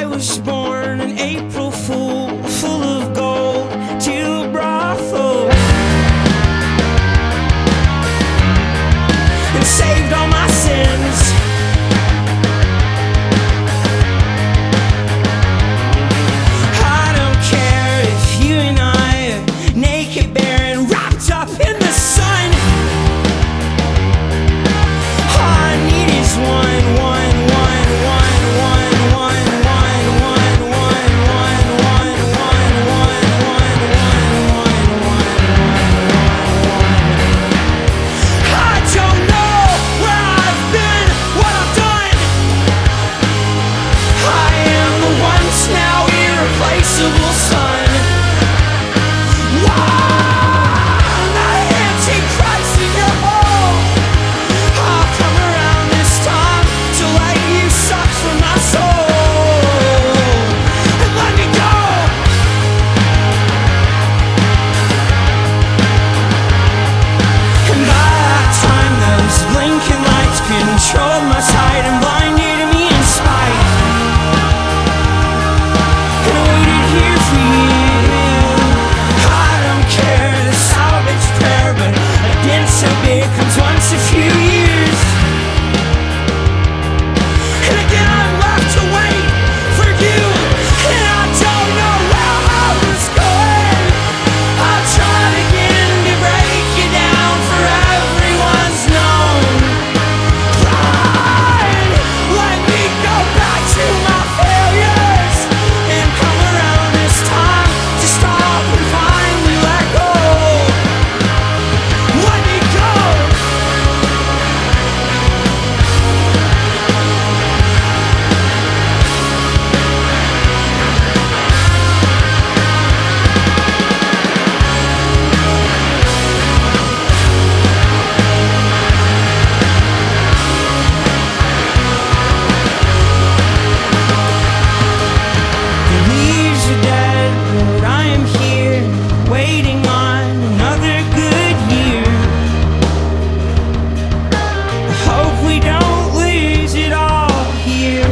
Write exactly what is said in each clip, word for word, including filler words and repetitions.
I was born an April fool, full of gold, to a brothel, and saved all my sins. I don't care if you and I are naked, bare, and wrapped up in the sun. All I need is one, one, one, one, one, one, one, one, one, one, one, one, one, one, one, one, one. I don't know where I've been, what I've done. I am the once now irreplaceable son. Wow, the Antichrist in your home. I'll come around this time to let you suck from my soul and let me go. And by that time, those blinking lights controlled my sight and blinded me in spite. And I waited here for you. I don't care the salvage prayer, but a dent so big comes once a few years. And again I'm left to wait for you, and I don't know where I was going. I'll try again to break you down for everyone's known. Pride, let me go back to my failures and come around this time to stop and finally let go. Let me go. The leaves are dead, but I am here, waiting on another good year. I hope we don't lose it all here.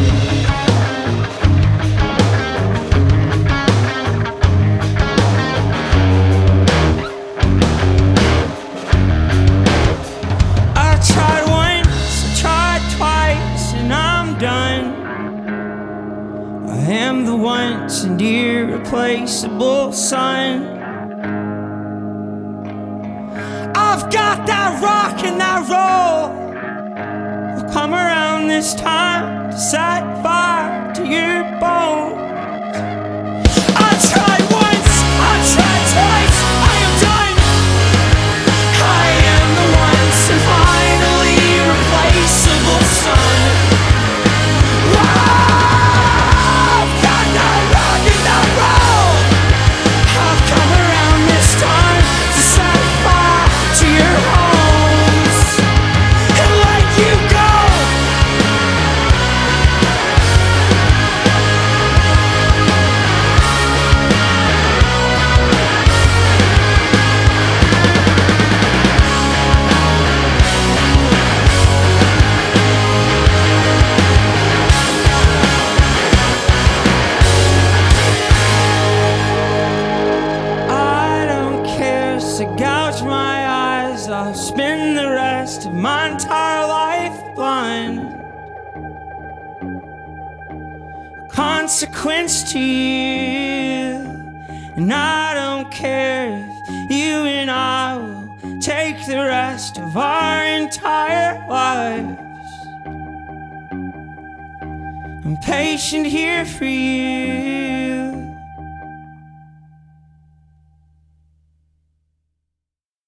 I tried once, I tried twice, and I'm done. I am the once and irreplaceable son. I've got that rock and that roll. I'll come around this time to set fire to your bones. I tried once, I tried twice, I am done. I am the once and finally irreplaceable son. I've got that rock and that roll. I've come around this time to set fire to your homes and let you go. I don't care, so gouge my eyes. I'll spend the rest of my entire life blind. Consequence to you, and I don't care if you and I will take the rest of our entire lives. I'm patient here for you.